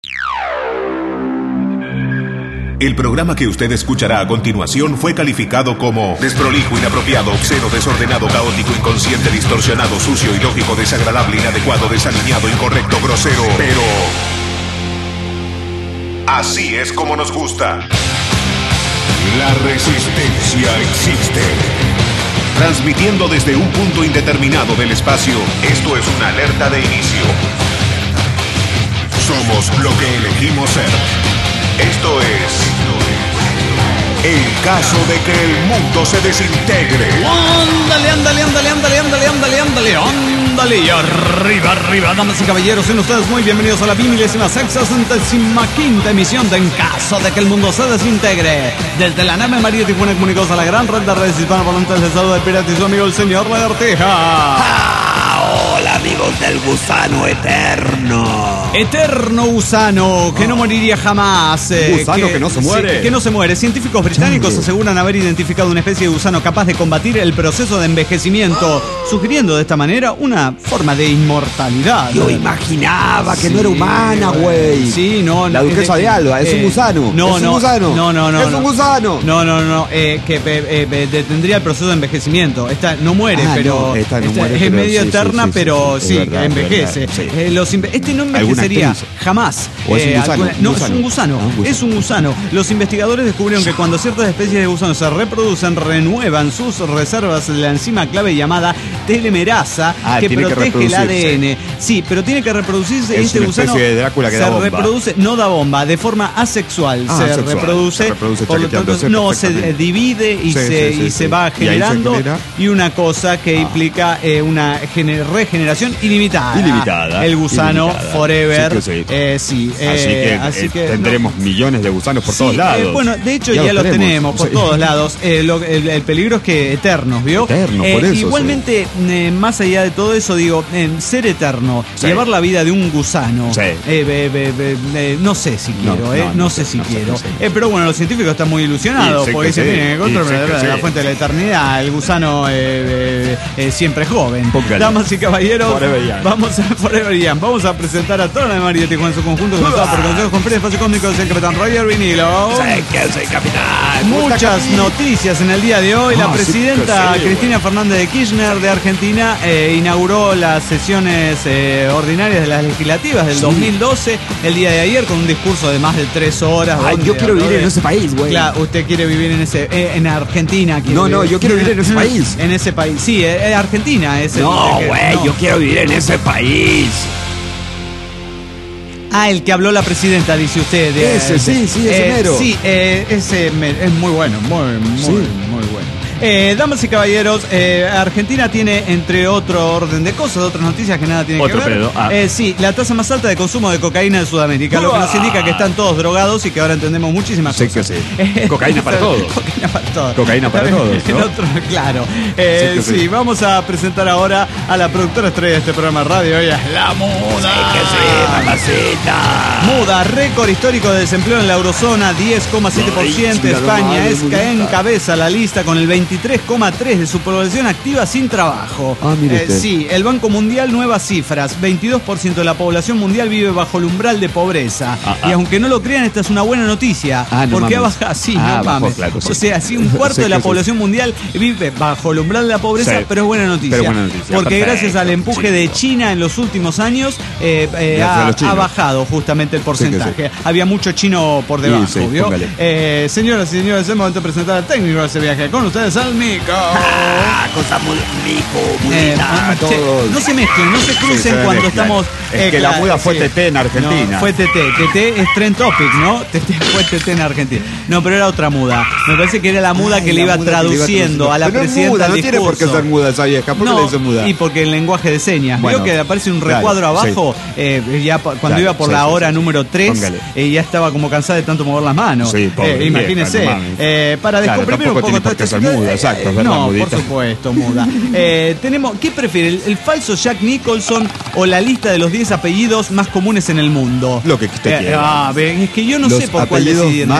El programa que usted escuchará a continuación fue calificado como desprolijo, inapropiado, obsceno, desordenado, caótico, inconsciente, distorsionado, sucio, ilógico, desagradable, inadecuado, desaliñado, incorrecto, grosero. Pero así es como nos gusta. La resistencia existe. Transmitiendo desde un punto indeterminado del espacio, esto es una alerta de inicio. Somos lo que elegimos ser. Esto es el caso de que el mundo se desintegre. Ándale, y arriba, damas y caballeros, sean ustedes muy bienvenidos a la 1665ª emisión de En caso de que el mundo se desintegre. Desde la nave María Tijuana comunicados a la gran red de redes hispanoparlantes, les saluda el pirata y su amigo el señor Lagartija. Hola amigos del gusano eterno. Eterno gusano, que no moriría jamás. Gusano que no se muere. Sí, que no se muere. Científicos británicos aseguran haber identificado una especie de gusano capaz de combatir el proceso de envejecimiento, sugiriendo de esta manera una forma de inmortalidad. Yo imaginaba que no era humana, güey. Sí, no. La duquesa de Alba, es un gusano. No, es no. un gusano. No. Es un gusano. No. Que detendría el proceso de envejecimiento. Esta no muere, pero. No, esta no muere, es pero medio eterna, pero sí, verdad, envejece. Sí. Este no envejecería jamás. ¿O es un gusano? No, es un gusano. Es un gusano. Los investigadores descubrieron que cuando ciertas especies de gusanos se reproducen, renuevan sus reservas de la enzima clave llamada telemerasa, que protege el ADN. Sí, pero tiene que reproducirse. Es este una gusano especie de Drácula que se da bomba. reproduce, no da bomba, de forma asexual. Se reproduce por lo tanto, no se divide y se va generando. Y una cosa que implica una regeneración ilimitada. El gusano forever. Así que tendremos millones de gusanos por todos lados. Bueno, de hecho ya los tenemos por todos lados. El peligro es que eternos, ¿vio? Eternos, por eso. Igualmente, más allá de todo eso, digo, ser eterno, llevar la vida de un gusano, no sé si quiero, no sé si quiero. Pero bueno, los científicos están muy ilusionados porque dicen, miren, encontraron la fuente de la eternidad, el gusano siempre joven. Póngale. Damas y caballeros, Forever Young. vamos a presentar a toda la María Tijuana en su conjunto, comenzado por consejos con espacio cósmico del capitán Roger Vinilo. Soy capitán. Muchas noticias en el día de hoy. La presidenta Cristina Fernández de Kirchner de Argentina inauguró las sesiones ordinarias de las legislativas del 2012 el día de ayer con un discurso de más de 3 horas. Yo quiero vivir en ese país, güey. Claro, usted quiere vivir en Argentina. No, yo quiero vivir en ese país. En ese país, sí, Argentina es yo quiero vivir en ese país. El que habló la presidenta, dice usted. Ese mero. Sí, ese es muy bueno, muy bueno. Damas y caballeros, Argentina tiene, entre otro orden de cosas, otras noticias que nada tienen que ver. Sí, la tasa más alta de consumo de cocaína en Sudamérica, lo que nos indica que están todos drogados y que ahora entendemos muchísimas cosas. Cocaína para todos. Cocaína para todos, ¿no? Claro. Sí, vamos a presentar ahora a la productora estrella de este programa de radio. Ella es la Muda. Mamacita. Muda, récord histórico de desempleo en la eurozona, 10,7%. España encabeza la lista con el 23,3% de su población activa sin trabajo. Sí, el Banco Mundial, nuevas cifras. 22% de la población mundial vive bajo el umbral de pobreza. Y aunque no lo crean, esta es una buena noticia. Porque ha bajado. Sí, no mames. Claro, sí. O sea, sí, un cuarto de la población mundial vive bajo el umbral de la pobreza, pero es buena noticia. Porque gracias al empuje de China en los últimos años, ha bajado justamente el porcentaje. Había mucho chino por debajo, ¿vio? Señoras y señores, es momento de presentar al técnico de ese viaje. Con ustedes, al Mico. Cosa Mudita, todos. No se mezclen, no se crucen cuando estamos. Es que la Muda fue TT en Argentina. No, fue TT. TT es Trend Topic, ¿no? Fue TT en Argentina. No, pero era otra Muda. Me parece que era la Muda que le iba traduciendo a la presidenta. No tiene por qué ser muda esa vieja. ¿Por qué le dice muda? Y porque el lenguaje de señas. Veo que aparece un recuadro abajo. Ya cuando iba por la hora número 3, ya estaba como cansada de tanto mover las manos. Imagínese. Para descomprimir un poco todo esto. Muda, exacto, no, por supuesto, Muda. ¿Qué prefiere? ¿El falso Jack Nicholson o la lista de los 10 apellidos más comunes en el mundo? Lo que usted quiera. Es que yo no sé por cuál decidir. Más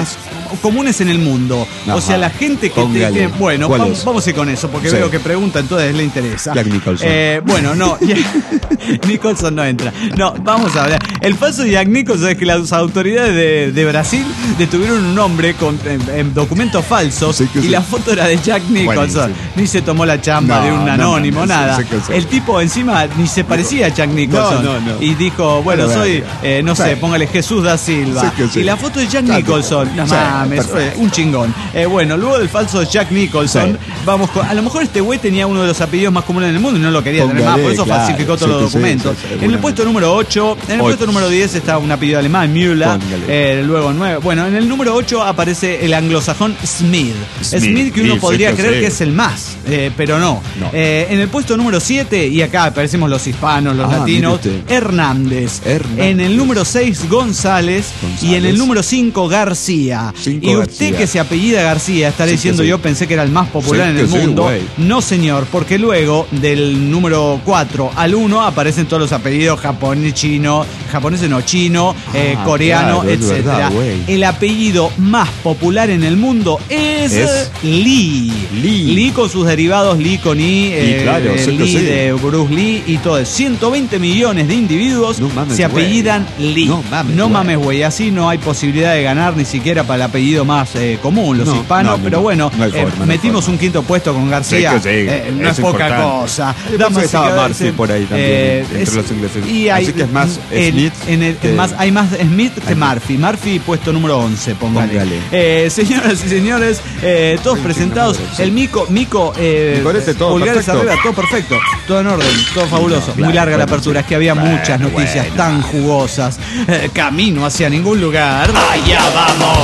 comunes en el mundo. Ajá. O sea, la gente que tiene... Bueno, vamos a ir con eso, porque veo que pregunta, entonces le interesa. Jack Nicholson. Bueno, no. Nicholson no entra. No, vamos a hablar. El falso Jack Nicholson es que las autoridades de Brasil detuvieron un hombre con documentos falsos y la foto era de Jack Nicholson. Ni se tomó la chamba de un anónimo, nada. El tipo encima ni se parecía a Jack Nicholson. Y dijo, bueno, soy, no sé, póngale Jesús da Silva. Y la foto de Jack Nicholson, no mames, un chingón. Bueno, luego del falso Jack Nicholson, vamos con, a lo mejor este güey tenía uno de los apellidos más comunes en el mundo y no lo quería tener más, por eso falsificó todos los documentos. En el puesto número 8, en el puesto número 10 está un apellido alemán, Müller. Luego 9. Bueno, en el número 8 aparece el anglosajón Smith. Smith que uno podría creer que es el más, pero no. En el puesto número 7, y acá aparecemos los hispanos, los latinos, Hernández. En el número 6, González. Y en el número 5, García. Y usted que se apellida García, estará diciendo yo pensé que era el más popular en el mundo. No, señor, porque luego del número 4 al 1 aparecen todos los apellidos japonés, chino, coreano, etcétera. El apellido más popular en el mundo es Lee. Lee con sus derivados, Lee con Lee de Bruce Lee y todo. 120 millones de individuos se apellidan Lee. No mames, güey. Así no hay posibilidad de ganar ni siquiera para el apellido más común, los hispanos. Pero bueno, metimos un quinto puesto con García. No es poca cosa. Estaba Murphy por ahí también, entre los ingleses. Y así que es más Smith. Hay más Smith que Murphy. Murphy puesto número 11, póngale. Señoras y señores, todos presentados. El Mico, pulgares arriba, todo perfecto, todo en orden, todo fabuloso. Muy larga la apertura, es que había muchas noticias tan jugosas. Camino hacia ningún lugar. ¡Allá vamos!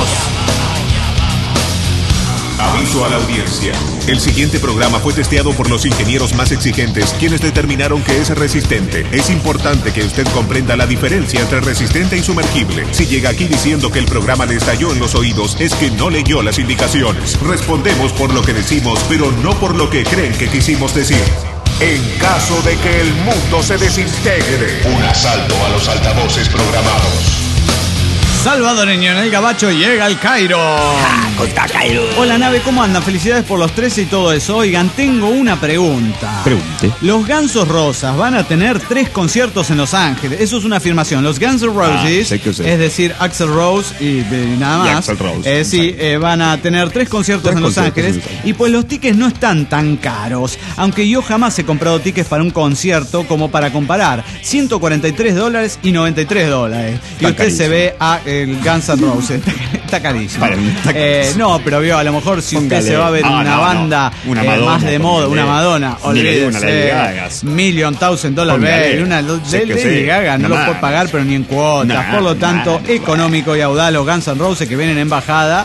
Aviso a la audiencia. El siguiente programa fue testeado por los ingenieros más exigentes, quienes determinaron que es resistente. Es importante que usted comprenda la diferencia entre resistente y sumergible. Si llega aquí diciendo que el programa le estalló en los oídos, es que no leyó las indicaciones. Respondemos por lo que decimos, pero no por lo que creen que quisimos decir. En caso de que el mundo se desintegre, un asalto a los altavoces programados. Salvadoreño en el Gabacho llega al Cairo. Hola, nave, ¿cómo andan? Felicidades por los 13 y todo eso. Oigan, tengo una pregunta. Pregunte. Los Gansos Rosas van a tener 3 conciertos en Los Ángeles. Eso es una afirmación. Los Guns N' Roses, es decir, Axl Rose y nada más. Axl Rose, van a tener 3 conciertos en Los Ángeles. Y pues los tickets no están tan caros. Aunque yo jamás he comprado tickets para un concierto como para comparar. $143 y $93. Y usted se ve a el Guns N' Roses. Está carísimo. No, pero vio, a lo mejor si usted se va a ver una banda más de moda, una Madonna, olvídese, $1,000,000 una Lady Gaga, no lo puede pagar, pero ni en cuotas. Por lo tanto, económico y audaz, los Guns N' Roses que vienen en bajada.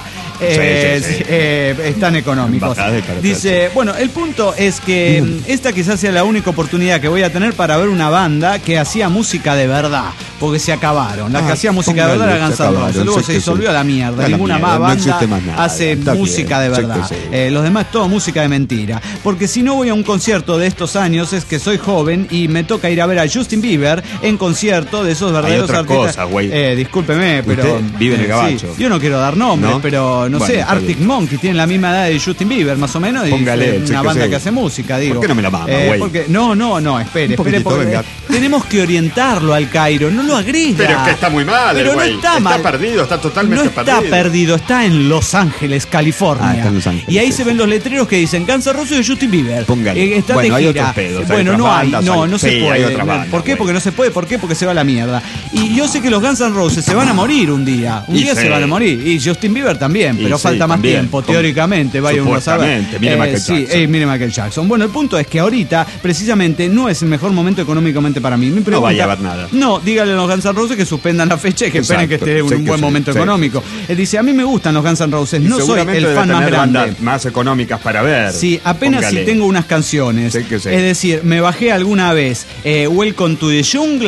Están económicos. Dice, bueno, el punto es que esta quizás sea la única oportunidad que voy a tener para ver una banda que hacía música de verdad, porque se acabaron. La que hacía música de verdad era Guns N' Roses. Luego se disolvió a la mierda. Ninguna más banda hace música de verdad. Los demás todo música de mentira. Porque si no voy a un concierto de estos años es que soy joven y me toca ir a ver a Justin Bieber en concierto de esos verdaderos artistas. Discúlpeme, pero vive en el Gabacho. Yo no quiero dar nombres, pero no sé, Arctic Monkeys tiene la misma edad de Justin Bieber, más o menos. Póngale, y una banda que hace música, digo. ¿Por qué no me la mama, güey? No, espere, porque tenemos que orientarlo al Cairo, no lo agrega. Pero es que está muy mal, pero güey. No está mal. Perdido, está totalmente perdido. No está perdido, está en Los Ángeles, California. Está en Los Ángeles, y ahí se ven los letreros que dicen Guns N' Roses de Justin Bieber. Póngale. Está bueno, de hay gira. otros pedos. Bueno, no se puede. Hay otra banda, ¿Por qué? Porque no se puede. ¿Por qué? Porque se va a la mierda. Y yo sé que los Guns N' Roses se van a morir un día. Un día se van a morir. Y Justin Bieber también, pero falta más tiempo, teóricamente. Vaya uno a saber. Mire Michael Jackson. Mire Michael Jackson. Bueno, el punto es que ahorita, precisamente, no es el mejor momento económicamente para mí. No vaya a ver nada. No, dígale a los Guns N' Roses que suspendan la fecha y que esperen que esté un buen momento económico. Dice, a mí me gustan los Guns N' Roses, no soy el fan más grande. Más económicas para ver. Sí, apenas si tengo unas canciones. Es decir, me bajé alguna vez Welcome to the Jungle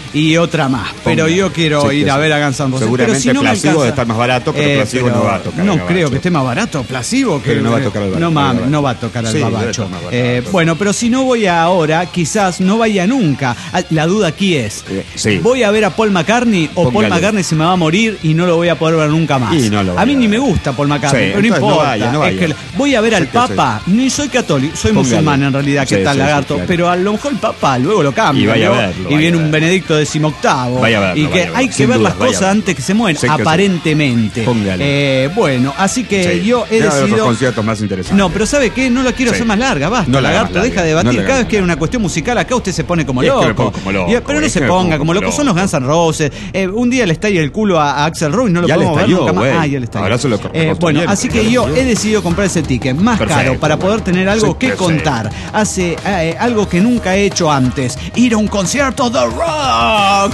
y otra más. Pero yo quiero ir a ver a Guns N' Roses. Seguramente pero si no Placebo debe estar más barato, pero Placebo no va a tocar. No creo que esté más barato Placebo. Pero no va a tocar el Babacho. No va a tocar el Babacho. Bueno, pero si no voy ahora, quizás no vaya nunca. La duda aquí es, ¿voy a ver a Paul McCartney o Paul McCartney se me va a morir y no lo voy a poder ver nunca más? A mí ni me gusta Paul McCartney, pero no importa. No vaya. Es que voy a ver al Papa, ni soy católico, soy musulmán en realidad, que tal lagarto, claro. Pero a lo mejor el Papa luego lo cambia y viene un Benedicto XVIII y que hay que ver las cosas antes que se mueren, aparentemente. Bueno, así que yo he decidido conciertos más interesantes. No, pero ¿sabe qué? No la quiero hacer más larga, basta, no lagarto, deja de debatir. Cada vez que hay una cuestión musical acá usted se pone como loco. Pero no se ponga como loco, son los Guns N' Roses. Un día le estalla el culo a Axl Rose y no lo podemos ver nunca más. Ya le estalló. Bueno, así que yo he decidido comprar ese ticket más caro para poder tener algo que contar. Hace algo que nunca he hecho antes: ir a un concierto de rock.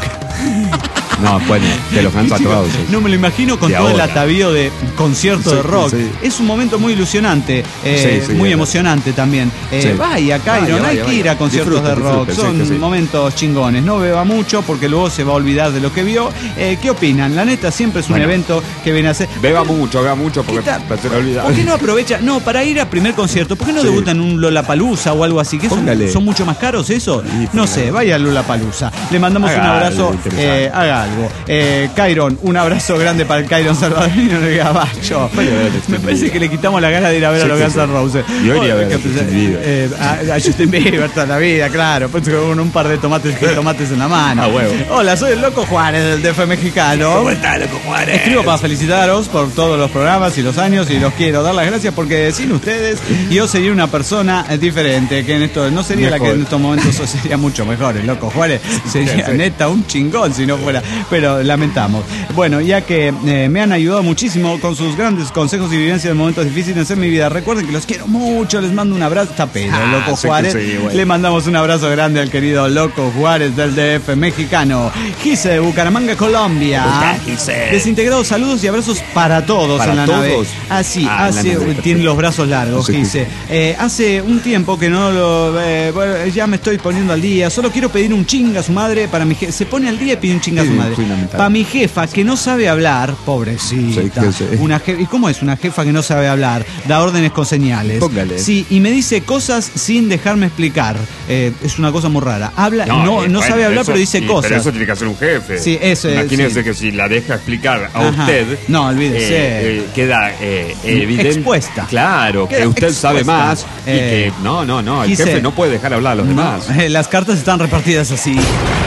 No, bueno, de los Guns N' Roses. No me lo imagino con todo el atavío de concierto de rock. Es un momento muy ilusionante, muy emocionante también. Vaya, Cairon, hay que ir a conciertos de rock. Son momentos chingones. No beba mucho porque luego se va a olvidar de lo que vio. ¿Qué opinan? La neta siempre es un evento que viene a ser... Beba mucho porque se le olvida. ¿Por qué no aprovecha? No, para ir a primer concierto, ¿por qué no debutan en un Lollapalooza o algo así? ¿Que son mucho más caros eso? No sé, vaya a Lollapalooza. Le mandamos un abrazo. Haga algo. Cairon, un abrazo grande para el Cairon salvadoreño del Gabacho. Me parece que le quitamos la gana de ir a ver a los Guns N' Roses. Yo iría a ver a Justin Bieber toda la vida, claro. Pues con un par de tomates en la mano. Hola, soy el Loco Juárez del DF mexicano. ¿Cómo está, Loco Juárez? Escribo para felicitaros por todos los programas y los años y los quiero dar las gracias porque sin ustedes yo sería una persona diferente, que en esto no sería mejor. La que en estos momentos sería mucho mejor. El Loco Juárez sería neta un chingón si no fuera, pero lamentamos. Bueno, ya que me han ayudado muchísimo con sus grandes consejos y vivencias en momentos difíciles en mi vida, recuerden que los quiero mucho, les mando un abrazo. Está pedo, Loco Juárez. Le mandamos un abrazo grande al querido Loco Juárez del DF mexicano. Gise de Bucaramanga, Colombia. Desintegrados, saludos y abrazos para todos en la nave. Así, tiene los brazos largos, Gise. Hace un tiempo que no lo... bueno, ya me estoy poniendo al día. Solo quiero pedir un chinga a su madre para mi jefa. Se pone al día y pide un chinga a su madre. Para mi jefa, que no sabe hablar, pobrecita. ¿Y cómo es una jefa que no sabe hablar? Da órdenes con señales. Póngale. Sí, y me dice cosas sin dejarme explicar. Es una cosa muy rara. Habla, no sabe hablar, pero dice cosas. Pero eso tiene que hacer un jefe. Sí, eso es. Imagínese que si la deja explicar a usted. No, olvídese. Queda evidente. Expuesta. Claro, que usted sabe más. Y que el jefe no puede dejar hablar a los demás. Las cartas están repartidas así.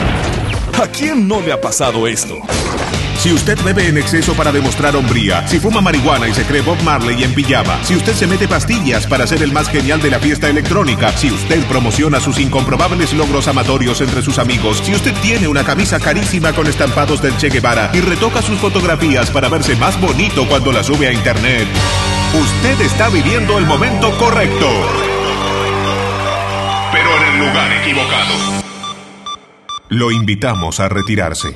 ¿A quién no le ha pasado esto? Si usted bebe en exceso para demostrar hombría, si fuma marihuana y se cree Bob Marley en pijama, si usted se mete pastillas para ser el más genial de la fiesta electrónica, si usted promociona sus incomprobables logros amatorios entre sus amigos, si usted tiene una camisa carísima con estampados del Che Guevara y retoca sus fotografías para verse más bonito cuando la sube a internet, usted está viviendo el momento correcto, pero en el lugar equivocado. Lo invitamos a retirarse.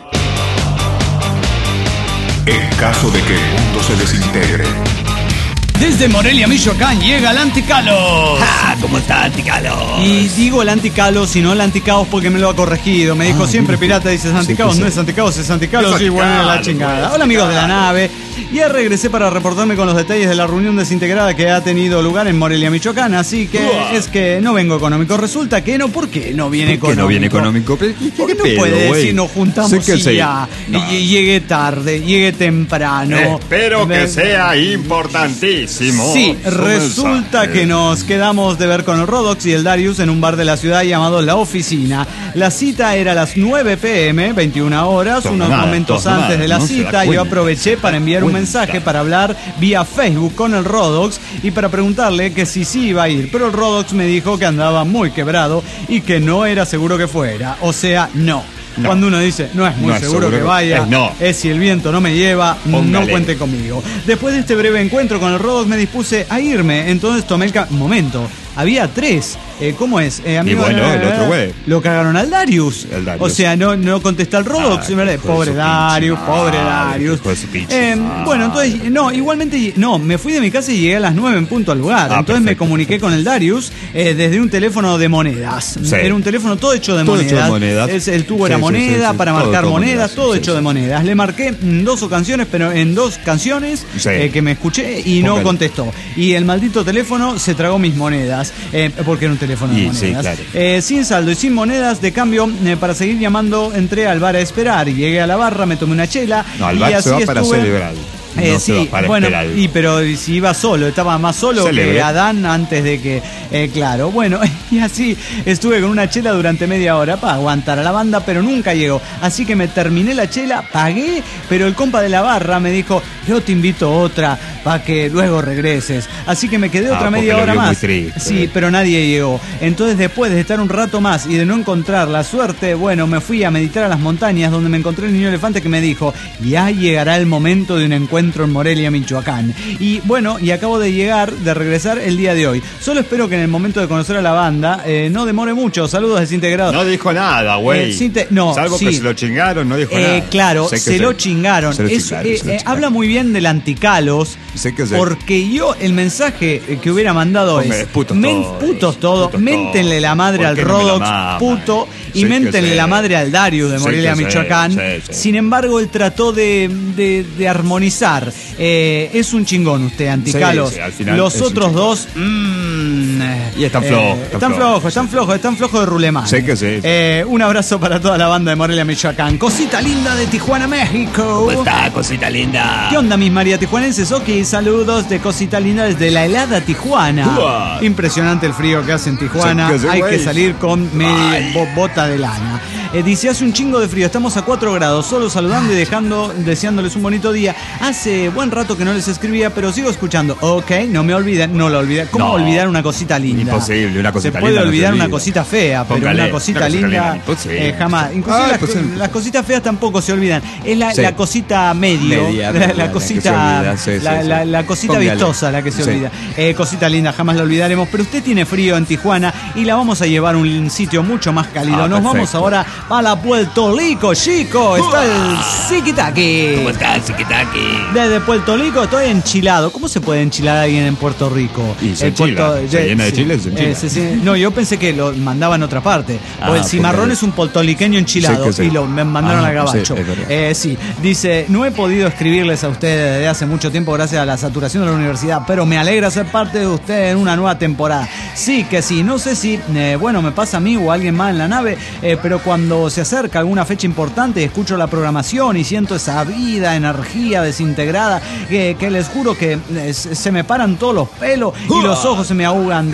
En caso de que el mundo se desintegre. Desde Morelia, Michoacán, llega el Anticalos. ¿Cómo está Anticalos? Y digo el Anticalos y no el Anticaos porque me lo ha corregido. Me dijo siempre pirata, dices Anticaos, no es Anticaos, es Anticalos. Sí, bueno, la chingada. Hola amigos de la nave. Ya regresé para reportarme con los detalles de la reunión desintegrada que ha tenido lugar en Morelia, Michoacán. Así que es que no vengo económico. Resulta que no. ¿Por qué no viene económico? ¿Por qué no viene económico? Porque no puede decir nos juntamos y ya. Y llegué tarde, llegué temprano. Espero que sea importantísimo. Sí, resulta que nos quedamos de ver con el Rodox y el Darius en un bar de la ciudad llamado La Oficina. La cita era a las 9 p.m., 21 horas, unos momentos antes de la cita. Yo aproveché para enviar un mensaje para hablar vía Facebook con el Rodox y para preguntarle que si sí iba a ir. Pero el Rodox me dijo que andaba muy quebrado y que no era seguro que fuera. O sea, no. Cuando uno dice, no es muy seguro que vaya, es si el viento no me lleva, no cuente conmigo. Después de este breve encuentro con el Rodox me dispuse a irme, entonces tomé el momento. Había 3. ¿Cómo es? Amigo, y bueno, el otro güey. Lo cagaron al Darius. O sea, no contesta el Rodox. Pobre Darius. Bueno, entonces, igualmente, me fui de mi casa y llegué a las 9 en punto al lugar. Entonces perfecto. Me comuniqué con el Darius desde un teléfono de monedas. Sí. Era un teléfono todo hecho de monedas. El tubo era moneda, para marcar monedas, todo hecho de monedas. Le marqué en dos canciones que me escuché y no contestó. Y el maldito teléfono se tragó mis monedas, porque era un teléfono de monedas. Sí, claro. Sin saldo y sin monedas, de cambio, para seguir llamando, entré al bar a esperar. Y llegué a la barra, me tomé una chela. No, al bar se va para celebrar. Sí, bueno, pero si iba solo, estaba más solo que Adán antes de que, claro, bueno, y así estuve con una chela durante media hora para aguantar a la banda, pero nunca llegó, así que me terminé la chela, pagué, pero el compa de la barra me dijo, yo te invito otra para que luego regreses, así que me quedé otra media hora más, sí, pero nadie llegó, entonces después de estar un rato más y de no encontrar la suerte, bueno, me fui a meditar a las montañas, donde me encontré el niño elefante que me dijo, ya llegará el momento de un encuentro en Morelia, Michoacán. Y bueno, y acabo de regresar el día de hoy. Solo espero que en el momento de conocer a la banda no demore mucho. Saludos Desintegrados. No dijo nada, güey. Salvo que se lo chingaron, no dijo nada. Claro, se lo chingaron. Habla muy bien del Anticalos. Porque yo el mensaje que hubiera mandado es putos todos, méntenle la madre al Rodox, puto, y méntenle la madre al Darius de Morelia, Michoacán. Sin embargo, él trató de armonizar. Es un chingón usted, Anticalo. Los otros dos y están flojos de rulemán. Un abrazo para toda la banda de Morelia, Michoacán. Cosita linda de Tijuana, México. ¿Cómo está, cosita linda? ¿Qué onda, mis María tijuanenses? Ok, saludos de Cosita linda desde la helada Tijuana. Impresionante el frío que hace en Tijuana. Hay que salir con bota de lana. Dice, hace un chingo de frío, estamos a 4 grados, solo saludando y deseándoles un bonito día. Hace buen rato que no les escribía, pero sigo escuchando. Ok, no lo olviden. ¿Cómo olvidar una cosita linda? Imposible, una cosita linda. Se puede olvidar una cosita fea, pero una cosita linda jamás. Inclusive las cositas feas tampoco se olvidan. Es la cosita medio, la cosita vistosa la que se olvida. Cosita linda, jamás la olvidaremos. Pero usted tiene frío en Tijuana y la vamos a llevar a un sitio mucho más cálido. Nos vamos ahora a la Puerto Rico, chico. Está el Ziquitaqui. ¿Cómo está el Ziquitaqui? Desde Puerto Rico estoy enchilado. ¿Cómo se puede enchilar a alguien en Puerto Rico? Y se llena de chile, se enchila. No, yo pensé que lo mandaban a otra parte. O el cimarrón es un puertorriqueño enchilado y lo mandaron a Gabacho. Sí, dice, no he podido escribirles a ustedes desde hace mucho tiempo gracias a la saturación de la universidad, pero me alegra ser parte de ustedes en una nueva temporada. Sí, que sí. No sé si, me pasa a mí o a alguien más en la nave, pero cuando se acerca alguna fecha importante, escucho la programación y siento esa vida, energía desintegrada que les juro que se me paran todos los pelos y los ojos se me aguan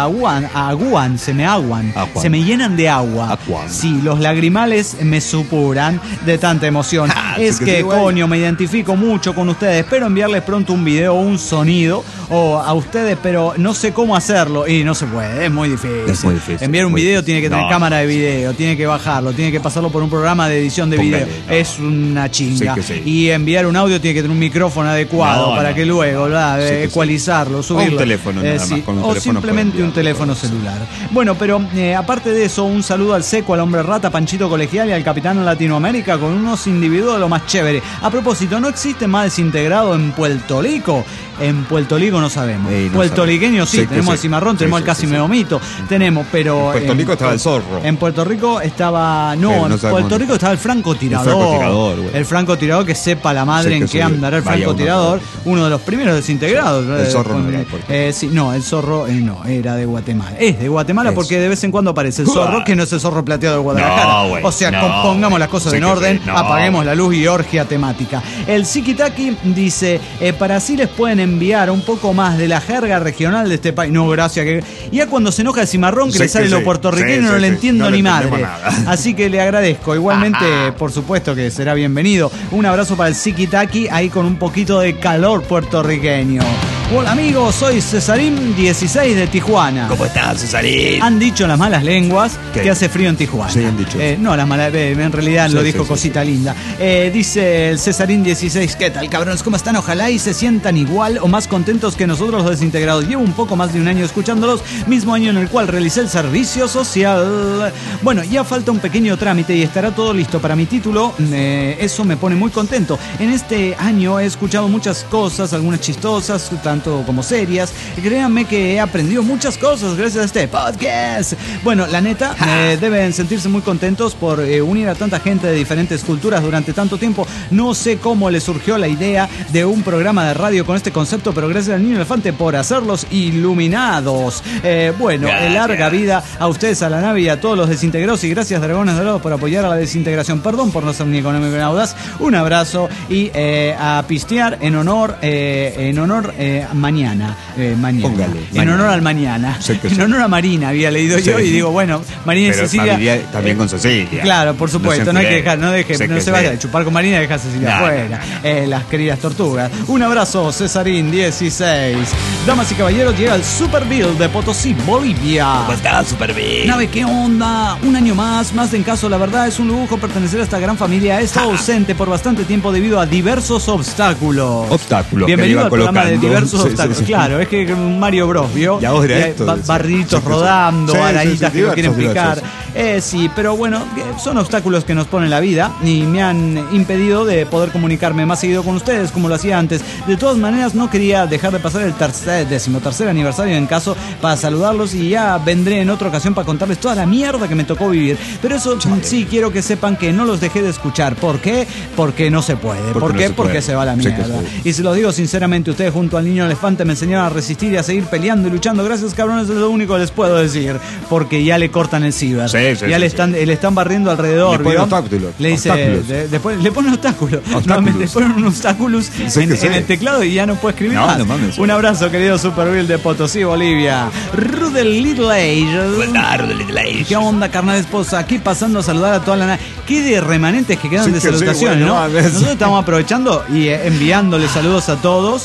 se me llenan de agua. Sí, los lagrimales me supuran de tanta emoción. Coño, me identifico mucho con ustedes. Espero enviarles pronto un video o un sonido a ustedes, pero no sé cómo hacerlo y no se puede, es muy difícil. Enviar un video tiene que tener cámara de video, tiene que bajarlo, tiene que pasarlo por un programa de edición de video. Es una chinga. Y enviar un audio tiene que tener un micrófono adecuado para que luego ecualizarlo, subirlo. O un teléfono nada más, con un o simplemente un teléfono celular. Bueno, pero aparte de eso, un saludo al Seco, al Hombre Rata, Panchito Colegial y al Capitán Latinoamérica con unos individuos de lo más chévere. A propósito, ¿no existe más desintegrado en Puerto Rico? En Puerto Rico no sabemos. Puertorriqueños sí, tenemos el cimarrón, tenemos el casi me vomito, tenemos, pero... En Puerto Rico estaba el zorro. En Puerto Rico estaba... No, en Puerto Rico estaba el francotirador. El francotirador, que sepa la madre en qué andará el francotirador. Uno de los primeros desintegrados. El zorro no era. El zorro no, era de Guatemala. Es de Guatemala porque de vez en cuando aparece el zorro, que no es el zorro plateado de Guadalajara. O sea, pongamos las cosas en orden, apaguemos la luz y orgia temática. El Ziquitaqui dice, para así les pueden enviar un poco más de la jerga regional de este país. No, gracias. Y ya cuando se enoja el cimarrón que le sale lo puertorriqueño, no le entiendo ni madre. Así que le agradezco. Igualmente, por supuesto que será bienvenido. Un abrazo para el Ziquitaqui, ahí con un poquito de calor puertorriqueño. Hola amigos, soy Cesarín 16 de Tijuana. ¿Cómo estás, Cesarín? Han dicho las malas lenguas que hace frío en Tijuana. Sí, han dicho. No, las malas, en realidad lo dijo Cosita Linda. Dice el Cesarín 16, ¿qué tal cabrones? ¿Cómo están? Ojalá y se sientan igual o más contentos que nosotros los desintegrados. Llevo un poco más de un año escuchándolos, mismo año en el cual realicé el servicio social. Bueno, ya falta un pequeño trámite y estará todo listo para mi título. Eso me pone muy contento. En este año he escuchado muchas cosas, algunas chistosas, tanto como serias. Créanme que he aprendido muchas cosas gracias a este podcast. Bueno, la neta, deben sentirse muy contentos por unir a tanta gente de diferentes culturas durante tanto tiempo. No sé cómo les surgió la idea de un programa de radio con este concepto, pero gracias al Niño Elefante por hacerlos iluminados. Bueno, larga vida a ustedes, a la nave y a todos los desintegrados, y gracias Dragones Dorados por apoyar a la desintegración. Perdón por no ser ni económico ni audaz. Un abrazo y a pistear en honor mañana. Póngale, en honor al mañana. En honor a Marina había leído yo y digo, bueno, Marina y Cecilia. También con Cecilia. Claro, por supuesto. No hay que dejar, no se vaya a chupar con Marina y deja a Cecilia afuera. Las queridas tortugas. Un abrazo, Cesarín 16. Damas y caballeros, llega el Super Bill de Potosí, Bolivia. ¿Cómo está, Super Bill? Nave, ¿qué onda? Un año más de en caso. La verdad es un lujo pertenecer a esta gran familia. He estado ausente por bastante tiempo debido a diversos obstáculos. Bienvenido al programa de diversos obstáculos. Sí. Claro, es que Mario Bros, ¿vio? Y ahora esto. Barritos rodando, arañitas que no quieren picar. Sí, pero bueno, son obstáculos que nos pone la vida y me han impedido de poder comunicarme más seguido con ustedes como lo hacía antes. De todas maneras, no quería dejar de pasar el 13º aniversario en caso para saludarlos, y ya vendré en otra ocasión para contarles toda la mierda que me tocó vivir. Pero eso sí quiero que sepan que no los dejé de escuchar. ¿Por qué? Porque no se puede. ¿Por qué? Porque se va la mierda. Y se los digo sinceramente, ustedes junto al Niño Elefante me enseñaron a resistir y a seguir peleando y luchando. Gracias, cabrones, es lo único que les puedo decir. Porque ya le cortan el ciber. Ya le están barriendo alrededor. Le ponen obstáculos. Le dice, después le ponen obstáculos. No, le ponen un obstáculos en el teclado y ya no puede escribir más. Un abrazo, querido Super Bill de Potosí, Bolivia. Rudel Little Age. ¿Qué onda, carnal esposa? Aquí pasando a saludar a toda la nave. ¿Qué de remanentes que quedan de salutaciones, no? Nosotros estamos aprovechando y enviándoles saludos a todos.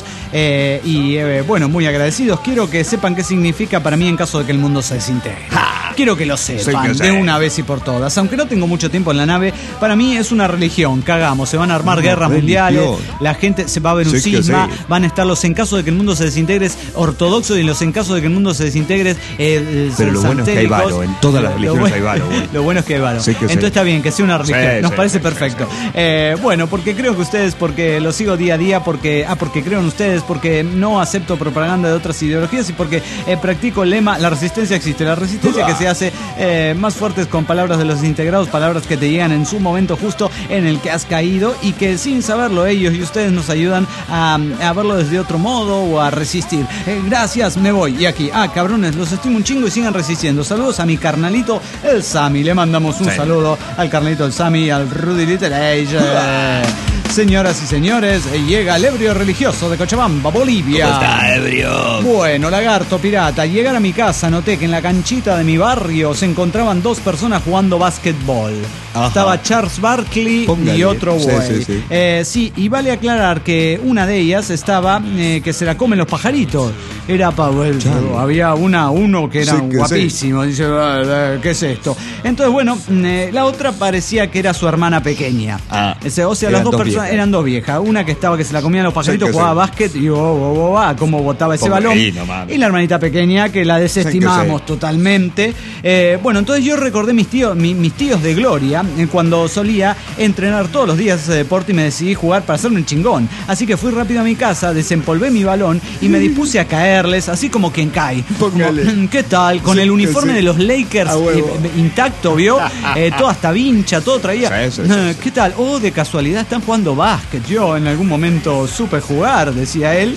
Bueno, muy agradecidos. Quiero que sepan qué significa para mí en caso de que el mundo se desintegre. Quiero que lo sepan de una vez y por todas. Aunque no tengo mucho tiempo en la nave, para mí es una religión. Cagamos, se van a armar guerras mundiales, la gente se va a ver un cisma, van a estar los en caso de que el mundo se desintegre ortodoxos y los en caso de que el mundo se desintegre pero lo bueno es que hay varo, en todas las religiones hay varo. Lo bueno es que hay varo. Entonces está bien que sea una religión, nos parece perfecto. Bueno, porque creo que ustedes, porque lo sigo día a día, porque creo en ustedes, porque no acepto propaganda de otras ideologías y porque practico el lema, la resistencia existe. La resistencia que se hace más fuertes con palabras de los desintegrados, palabras que te llegan en su momento justo en el que has caído y que sin saberlo ellos y ustedes nos ayudan a verlo desde otro modo o a resistir. Gracias, me voy. Y aquí, cabrones, los estimo un chingo y sigan resistiendo. Saludos a mi carnalito el Sammy. Le mandamos un saludo al carnalito el Sammy, al Rudy Little Age. Señoras y señores, llega el ebrio religioso de Cochabamba, Bolivia. ¿Cómo está, ebrio? Bueno, lagarto pirata, al llegar a mi casa noté que en la canchita de mi barrio se encontraban dos personas jugando básquetbol. Estaba Charles Barkley y otro güey. Sí, y vale aclarar que una de ellas estaba que se la comen los pajaritos. Era Pavel, había uno que era guapísimo. Dice, ¿qué es esto? Entonces, bueno, la otra parecía que era su hermana pequeña. O sea, las dos personas eran dos viejas. Una que estaba que se la comían los pajaritos, jugaba básquet y cómo botaba ese balón. Y la hermanita pequeña que la desestimamos totalmente. Bueno, entonces yo recordé mis tíos de gloria cuando solía entrenar todos los días ese deporte y me decidí jugar para hacerme un chingón. Así que fui rápido a mi casa, desempolvé mi balón y me dispuse a caerles, así como quien cae. Como, ¿qué tal? Con el uniforme de los Lakers intacto, ¿vio? Todo hasta vincha, todo traía. ¿Qué tal? De casualidad están jugando básquet. Yo en algún momento supe jugar, decía él.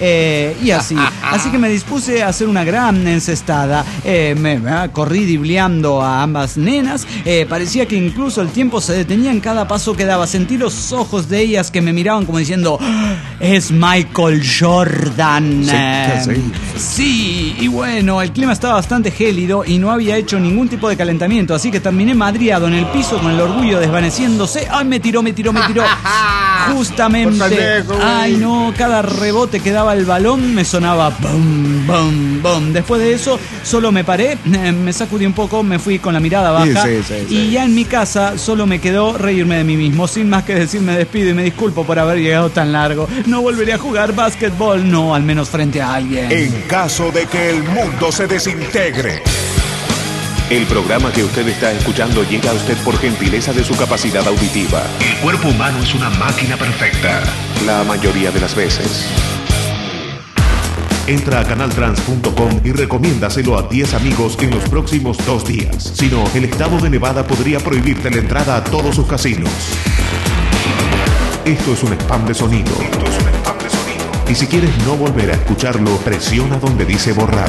Y así. Así que me dispuse a hacer una gran encestada. Corrí dribleando a ambas nenas. Parecía que incluso el tiempo se detenía en cada paso que daba. Sentí los ojos de ellas que me miraban como diciendo: es Michael Jordan. Sí, y bueno, el clima estaba bastante gélido y no había hecho ningún tipo de calentamiento, así que terminé madriado en el piso con el orgullo desvaneciéndose. ¡Ay, me tiró! Justamente. Ay, no, cada rebote que daba el balón me sonaba bum, bum, bum. Después de eso, solo me paré, me sacudí un poco, me fui con la mirada baja. Y ya en mi casa solo me quedó reírme de mí mismo, sin más que decir me despido y me disculpo por haber llegado tan largo. No volveré a jugar básquetbol, no, al menos frente a alguien. En caso de que el mundo se desintegre. El programa que usted está escuchando llega a usted por gentileza de su capacidad auditiva. El cuerpo humano es una máquina perfecta, la mayoría de las veces. Entra a canaltrans.com y recomiéndaselo a 10 amigos en los próximos 2 días. Si no, el estado de Nevada podría prohibirte la entrada a todos sus casinos. Esto es un spam de sonido. Y si quieres no volver a escucharlo, presiona donde dice borrar.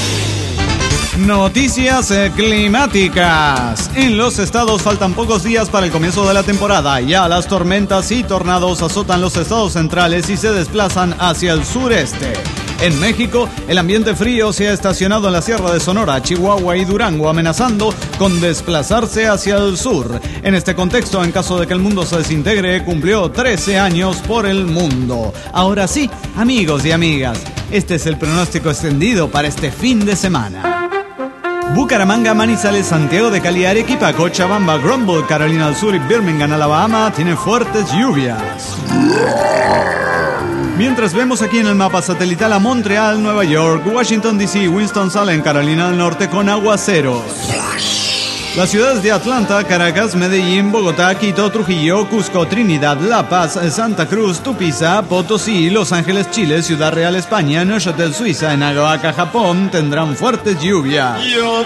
Noticias climáticas. En los estados faltan pocos días para el comienzo de la temporada. Ya las tormentas y tornados azotan los estados centrales y se desplazan hacia el sureste. En México, el ambiente frío se ha estacionado en la Sierra de Sonora, Chihuahua y Durango, amenazando con desplazarse hacia el sur. En este contexto, en caso de que el mundo se desintegre, cumplió 13 años por el mundo. Ahora sí, amigos y amigas, este es el pronóstico extendido para este fin de semana. Bucaramanga, Manizales, Santiago de Cali, Arequipa, Cochabamba, Grumble, Carolina del Sur y Birmingham, Alabama tienen fuertes lluvias. Mientras vemos aquí en el mapa satelital a Montreal, Nueva York, Washington D.C., Winston-Salem, Carolina del Norte con aguaceros. Las ciudades de Atlanta, Caracas, Medellín, Bogotá, Quito, Trujillo, Cusco, Trinidad, La Paz, Santa Cruz, Tupiza, Potosí, Los Ángeles, Chile, Ciudad Real, España, Neuchâtel, Suiza, Nagawaka, Japón tendrán fuertes lluvias.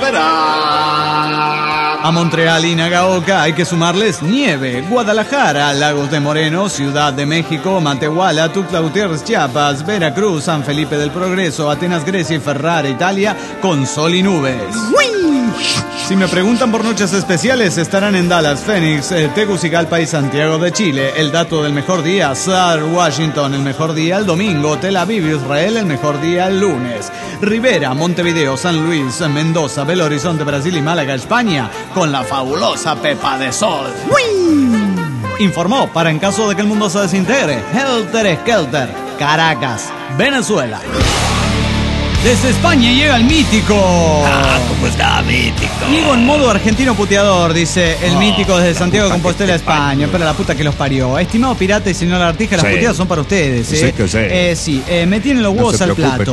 ¡Lloverá! A Montreal y Nagaoka hay que sumarles nieve. Guadalajara, Lagos de Moreno, Ciudad de México, Matehuala, Tuxtla Gutiérrez, Chiapas, Veracruz, San Felipe del Progreso, Atenas, Grecia y Ferrara, Italia, con sol y nubes. Si me preguntan por noches especiales, estarán en Dallas, Phoenix, Tegucigalpa y Santiago de Chile. El dato del mejor día, Seattle, Washington, el mejor día el domingo, Tel Aviv, Israel, el mejor día el lunes. Rivera, Montevideo, San Luis, Mendoza, Belo Horizonte, Brasil y Málaga, España, con la fabulosa Pepa de Sol. Informó, para en caso de que el mundo se desintegre, Helter Skelter, Caracas, Venezuela. Desde España llega el mítico. ¿Cómo está, mítico? Vivo en modo argentino puteador, dice el mítico desde Santiago de Compostela, España. Pero la puta que los parió. Estimado pirata y señor Artija, las puteadas son para ustedes. Sí, me tienen los huevos al plato.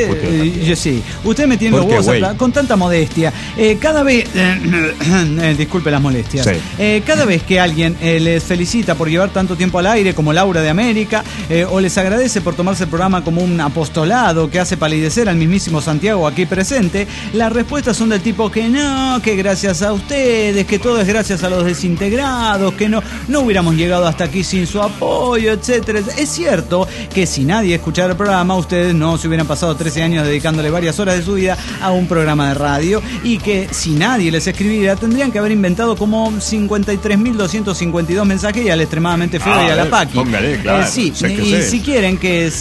Usted me tiene los huevos al plato con tanta modestia. Cada vez. Disculpe las molestias. Cada vez que alguien les felicita por llevar tanto tiempo al aire, como Laura de América, o les agradece por tomarse el programa como un apostolado que hace palidecer al mismísimo Santiago aquí presente, las respuestas son del tipo que no, que gracias a ustedes, que todo es gracias a los desintegrados, que no hubiéramos llegado hasta aquí sin su apoyo, etcétera. Es cierto que si nadie escuchara el programa, ustedes no se hubieran pasado 13 años dedicándole varias horas de su vida a un programa de radio, y que si nadie les escribiera, tendrían que haber inventado como 53.252 mensajes y al extremadamente feo y a la paqui. Póngale, claro. Si quieren que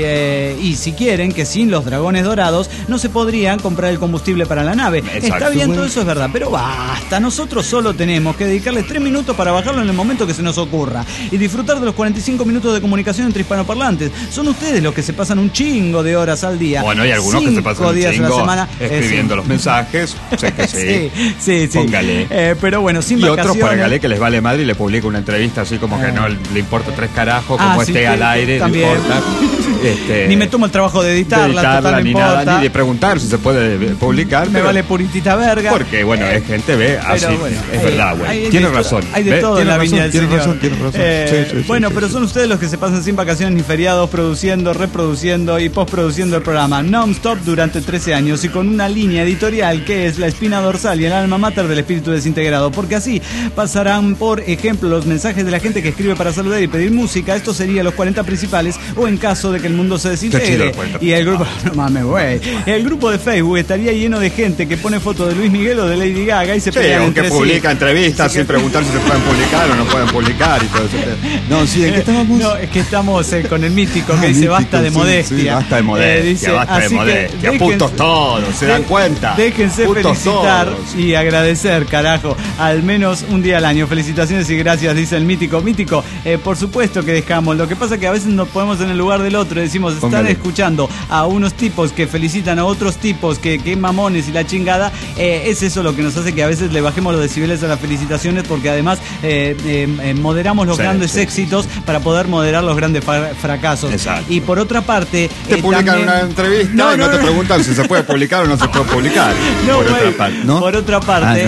sin los dragones dorados no se podrían comprar el combustible para la nave. Exacto, está bien, todo eso es verdad, pero basta. Nosotros solo tenemos que dedicarles 3 minutos para bajarlo en el momento que se nos ocurra y disfrutar de los 45 minutos de comunicación entre hispanoparlantes. Son ustedes los que se pasan un chingo de horas al día. Bueno, hay algunos que se pasan un días chingo a la semana escribiendo los mensajes. Sé que sí. Póngale. Pero bueno, sin y vacaciones. otros para Galé que les vale madre y le publica una entrevista así como que no le importa 3 carajos, como esté al aire, también. No importa. Ni me tomo el trabajo de editarla total, ni importa. Nada, ni de preguntar si se puede publicar. Me vale puritita verga. Porque, bueno, es gente ve así. Bueno, es verdad, güey. Tiene razón. Hay de todo en la viña del Señor. Tiene razón. Pero son ustedes los que se pasan sin vacaciones ni feriados, produciendo, reproduciendo y postproduciendo el programa non-stop durante 13 años y con una línea editorial que es la espina dorsal y el alma mater del espíritu desintegrado. Porque así pasarán, por ejemplo, los mensajes de la gente que escribe para saludar y pedir música. Estos serían los 40 principales, o en caso de que el mundo se desintegre. Y el grupo, no mames, güey. El grupo de Facebook estaría lleno de gente que pone fotos de Luis Miguel o de Lady Gaga y se pelean entre sí. Aunque publica entrevistas sin preguntar si se pueden publicar o no pueden publicar y todo eso. No, sí, ¿en qué estábamos? No, es que estamos con el mítico que dice basta de modestia. Sí, basta de modestia, dice, basta de modestia. Putos todos, ¿se dan cuenta? Déjense putos felicitar todos. Y agradecer, carajo, al menos un día al año. Felicitaciones y gracias, dice el mítico. Mítico, por supuesto que dejamos. Lo que pasa es que a veces nos ponemos en el lugar del otro y decimos, están escuchando a unos tipos que felicitan a otros tipos que mamones y la chingada. Es eso lo que nos hace que a veces le bajemos los decibeles a las felicitaciones, porque además moderamos los grandes éxitos para poder moderar los grandes fracasos. Exacto. Y por otra parte, te publican también una entrevista y no te preguntan si se puede publicar o no se puede publicar. Por otra parte,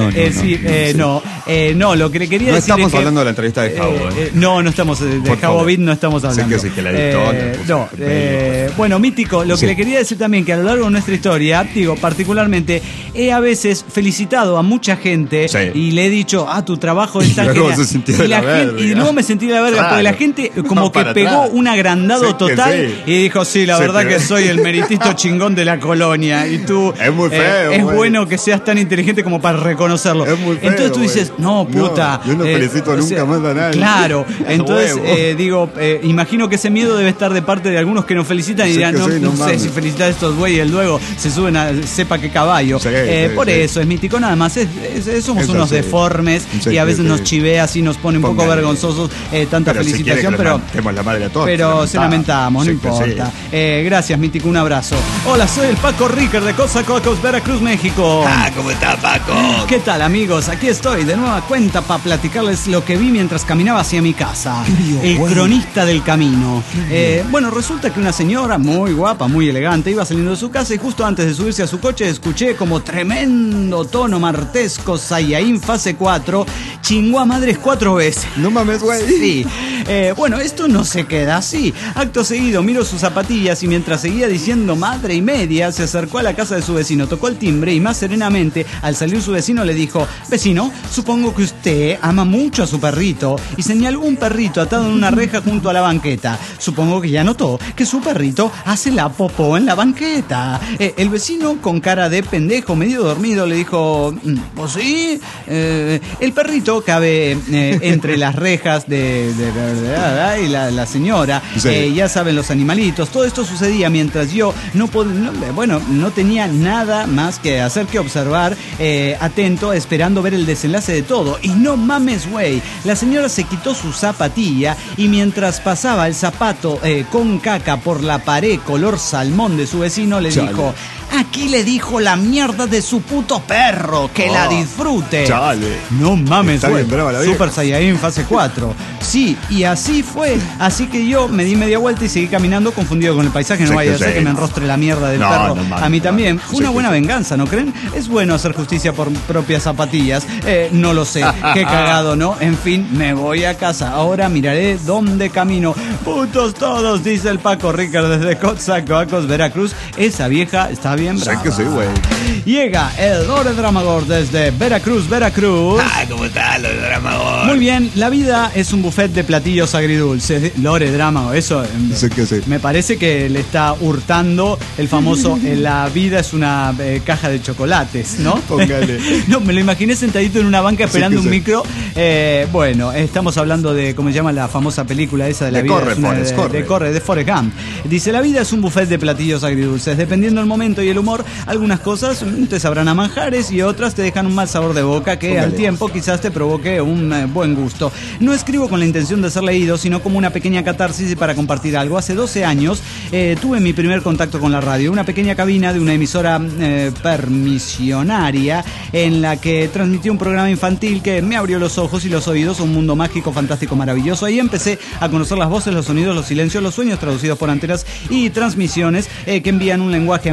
lo que le quería decir estamos hablando de la entrevista de Javo. No estamos de Javo Bit, no estamos hablando. Sí que la editó. Bueno, mítico, lo que le quería decir también, que a lo largo de nuestra historia, digo, particularmente, he a veces felicitado a mucha gente y le he dicho, tu trabajo está genial. Y luego me sentí de la verga, porque la gente como que pegó un agrandado total y dijo, la verdad que soy el meritito chingón de la colonia. Y tú, es muy feo. Es bueno que seas tan inteligente como para reconocerlo. Es muy feo. Entonces tú dices, no, puta. Yo no felicito nunca más a nadie. Claro. Entonces, imagino que ese miedo debe estar de parte de algunos que nos felicitan y dirán, no sé si felicitar a estos güeyes, luego se suben a sepa qué caballo. Por eso es mítico, nada más. Somos unos deformes y a veces nos chivea así, nos pone un poco vergonzosos tanta felicitación, la madre a todos, pero se lamentamos, no importa. Gracias, mítico, un abrazo. Hola, soy el Paco Ricker de Coatzacoalcos, Veracruz, México. ¿Cómo está, Paco? ¿Qué tal, amigos? Aquí estoy de nueva cuenta para platicarles lo que vi mientras caminaba hacia mi casa. El cronista del camino. Bueno, resulta que una señora muy guapa, muy elegante, iba saliendo de su casa y justo antes de subirse a su coche escuché como tremendo tono martesco Saiyajin fase 4 chingó a madres 4 veces. No mames, güey. Sí. Bueno, esto no se queda así. Acto seguido miro sus zapatillas y mientras seguía diciendo madre y media, se acercó a la casa de su vecino, tocó el timbre y más serenamente, al salir su vecino le dijo, vecino, supongo que usted ama mucho a su perrito, y señaló un perrito atado en una reja junto a la banqueta. Supongo que ya notó que su perrito hace la popó en la banqueta. El vecino, con cara de pendejo, medio dormido, le dijo, pues sí, el perrito cabe entre las rejas de y la señora. Ya saben, los animalitos. Todo esto sucedía mientras yo no tenía nada más que hacer que observar, atento, esperando ver el desenlace de todo. Y no mames, güey, la señora se quitó su zapatilla y mientras pasaba el zapato con caca por la pared color salmón de su vecino, le dijo, aquí le dijo la mierda de su puto perro, que la disfrute. No mames, güey. Super Saiyajin fase 4. Sí, y así fue. Así que yo me di media vuelta y seguí caminando confundido con el paisaje. No vaya a ser que me enrostre la mierda del perro. A mí también. Fue una buena venganza, ¿no creen? Es bueno hacer justicia por propias zapatillas. No lo sé. Qué cagado, ¿no? En fin, me voy a casa. Ahora miraré dónde camino. Putos todos, dice el Paco Ricker desde Coatzacoalcos, Veracruz. Esa vieja está bien brava. Sé que sí, güey. Llega el Lore Dramagor desde Veracruz. ¿Cómo está, Lore Dramagor? Muy bien, la vida es un buffet de platillos agridulces. Lore Dramagor, eso sé que sí. Me parece que le está hurtando el famoso la vida es una caja de chocolates, ¿no? Póngale. No, me lo imaginé sentadito en una banca esperando un micro. Bueno, estamos hablando de, ¿cómo se llama la famosa película esa de la vida? De Forrest Gump. Dice, la vida es un buffet de platillos agridulces. Dependiendo del momento y el humor, algunas cosas te sabrán a manjares y otras te dejan un mal sabor de boca que al tiempo quizás te provoque un buen gusto. No escribo con la intención de ser leído, sino como una pequeña catarsis y para compartir algo. Hace 12 años tuve mi primer contacto con la radio, una pequeña cabina de una emisora permisionaria en la que transmití un programa infantil que me abrió los ojos y los oídos a un mundo mágico, fantástico, maravilloso. Ahí empecé a conocer las voces, los sonidos, los silencios, los sueños traducidos por antenas y transmisiones que envían un lenguaje a miles de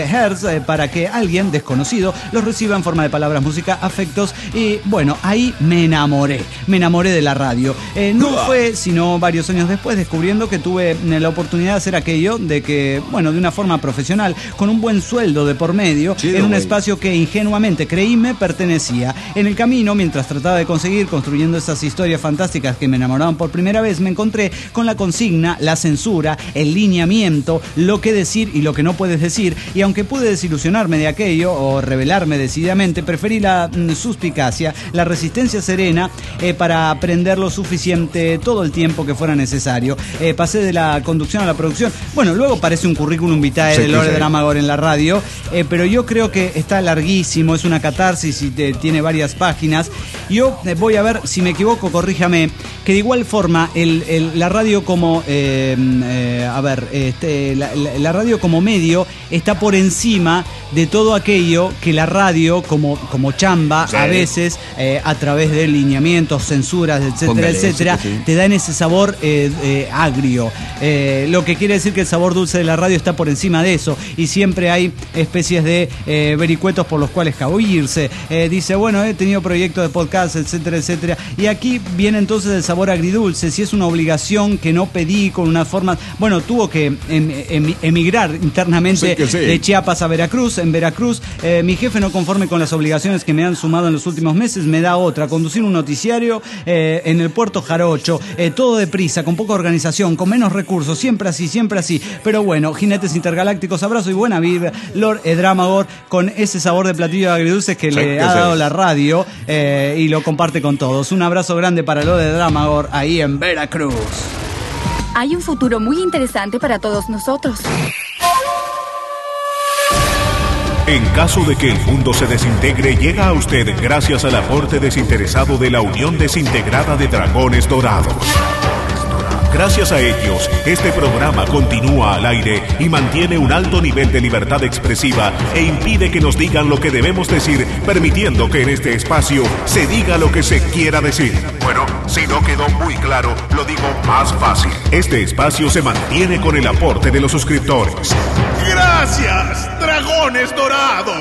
Hz para que alguien desconocido los reciba en forma de palabras, música, afectos. Y bueno, ahí me enamoré de la radio. No fue sino varios años después descubriendo que tuve la oportunidad de hacer aquello de que, bueno, de una forma profesional, con un buen sueldo de por medio, en un espacio que ingenuamente creí me pertenecía. En el camino, mientras trataba de conseguir, construyendo esas historias fantásticas que me enamoraban por primera vez, me encontré con la consigna, la censura, el lineamiento, lo que decir y lo que no puedes decir. Y aunque pude desilusionarme de aquello o rebelarme decididamente, preferí la suspicacia, la resistencia serena para aprender lo suficiente todo el tiempo que fuera necesario. Pasé de la conducción a la producción. Bueno, luego parece un currículum vitae de Lore Dramagor en la radio, pero yo creo que está larguísimo, es una catarsis y tiene varias páginas. Yo voy a ver, si me equivoco, corríjame, que de igual forma la radio como la radio como medio está por encima de todo aquello que la radio como chamba a veces a través de lineamientos, censuras, etcétera, te dan ese sabor agrio, lo que quiere decir que el sabor dulce de la radio está por encima de eso, y siempre hay especies de vericuetos por los cuales escabullirse. Dice, bueno, he tenido proyectos de podcast, etcétera, y aquí viene entonces el sabor agridulce. Si es una obligación que no pedí con una forma, bueno, tuvo que emigrar internamente de Chiapas a Veracruz. En Veracruz, mi jefe, no conforme con las obligaciones que me han sumado en los últimos meses, me da otra: conducir un noticiario en el puerto Jarocho, todo deprisa, con poca organización, con menos recursos, siempre así. Pero bueno, jinetes intergalácticos, abrazo y buena vibra, Lord Dramagor, con ese sabor de platillo agridulce que le ha dado la radio, y lo comparte con todos. Un abrazo grande para Lord Dramagor ahí en Veracruz. Hay un futuro muy interesante para todos nosotros. En caso de que el mundo se desintegre, llega a usted gracias al aporte desinteresado de la Unión Desintegrada de Dragones Dorados. Gracias a ellos, este programa continúa al aire y mantiene un alto nivel de libertad expresiva e impide que nos digan lo que debemos decir, permitiendo que en este espacio se diga lo que se quiera decir. Bueno, si no quedó muy claro, lo digo más fácil. Este espacio se mantiene con el aporte de los suscriptores. ¡Gracias, Dragones Dorados!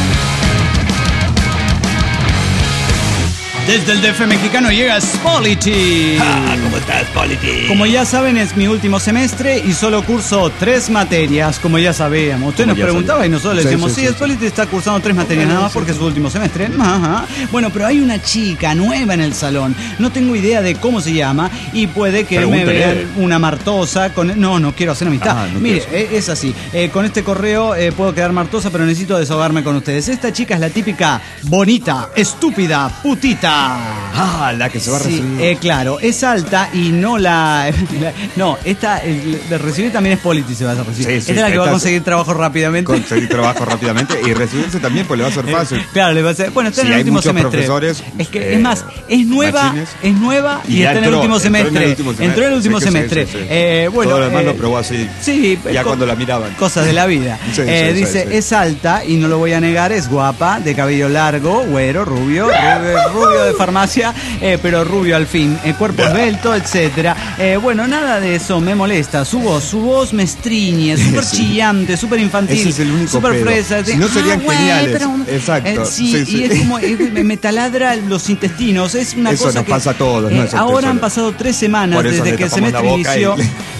Desde el DF mexicano llega Spolity. ¿Cómo estás, Spolity? Como ya saben, es mi último semestre y solo curso 3 materias, como ya sabíamos. Usted nos preguntaba y nosotros le decíamos, sí, Spolity está cursando 3 materias nada más porque es su último semestre. Ajá. Bueno, pero hay una chica nueva en el salón. No tengo idea de cómo se llama y puede que me vean una martosa con... No quiero hacer amistad. Mire, es así. Con este correo puedo quedar martosa, pero necesito desahogarme con ustedes. Esta chica es la típica bonita, estúpida, putita. La que se va a recibir. Sí, claro, es alta y no no, esta de recibir también es Spolity, se va a recibir. Esta es la que va a conseguir trabajo rápidamente. Y recibirse también, pues le va a ser fácil. Claro, le va a ser. Bueno, está en el último semestre. Es que es más, es nueva y está en el último semestre. Entró en el último semestre. Bueno, todo lo demás lo probó así. Sí, ya cuando la miraban. Cosas de la vida. Dice, es alta y no lo voy a negar, es guapa, de cabello largo, güero, rubio de farmacia, pero rubio al fin, cuerpo esbelto, etcétera. Bueno, nada de eso me molesta. Su voz me estriñe, súper chillante, súper infantil. Ese es el único súper fresa. Si no serían geniales. Exacto. Sí, y es como me taladra los intestinos. Es una eso cosa nos pasa a todos. Ahora han pasado 3 semanas desde que el semestre inició.